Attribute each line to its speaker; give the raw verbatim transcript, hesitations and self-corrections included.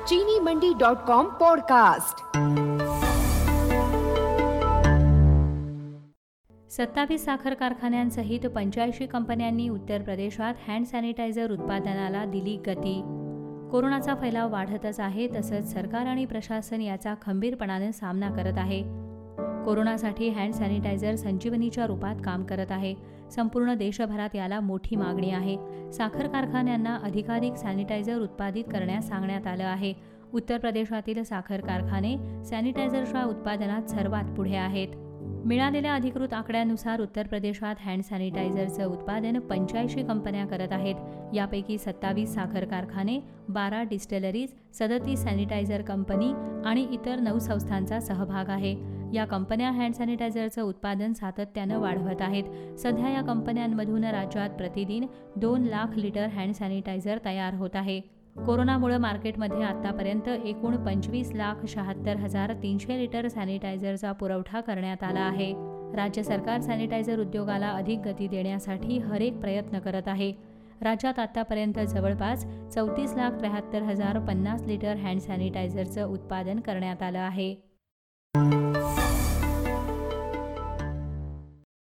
Speaker 1: चीनी मंडी dot com podcast.
Speaker 2: सत्तावीस साखर कारखान्यांसहित पंच्याऐंशी कंपन्यांनी उत्तर प्रदेशात हँड सॅनिटायझर उत्पादनाला दिली गती। कोरोनाचा फैलाव वाढतच आहे, तसंच सरकार आणि प्रशासन याचा खंबीरपणाने सामना करत आहे। कोरोनासाठी हँड सॅनिटायझर संजीवनीच्या रूपात काम करत आहे। संपूर्ण देशभरात याला मोठी मागणी आहे। साखर कारखान्यांना अधिकाधिक सॅनिटायझर उत्पादित करण्यास सांगण्यात आलं आहे। उत्तर प्रदेशातील साखर कारखाने सॅनिटायझरच्या उत्पादनात सर्वात पुढे आहेत। मिळालेल्या अधिकृत आकड्यानुसार उत्तर प्रदेशात हँड सॅनिटायझरचं उत्पादन पंच्याऐंशी कंपन्या करत आहेत। यापैकी सत्तावीस साखर कारखाने, बारा डिस्टिलरीज, सदतीस सॅनिटायझर कंपनी आणि इतर नऊ संस्थांचा सहभाग आहे। या कंपन्या हँड सॅनिटायझरचं उत्पादन सातत्यानं वाढवत आहेत। सध्या या कंपन्यांमधून राज्यात प्रतिदिन दोन लाख लिटर हँड सॅनिटायझर तयार होत आहे। कोरोनामुळे मार्केटमध्ये आतापर्यंत एकूण पंचवीस लाख शहात्तर हजार तीनशे लिटर सॅनिटायझरचा पुरवठा करण्यात आला आहे। राज्य सरकार सॅनिटायझर उद्योगाला अधिक गती देण्यासाठी हरेक प्रयत्न करत आहे। राज्यात आतापर्यंत जवळपास चौतीस लाख त्र्याहत्तर हजार पन्नास लिटर हँड सॅनिटायझरचं उत्पादन करण्यात आलं आहे।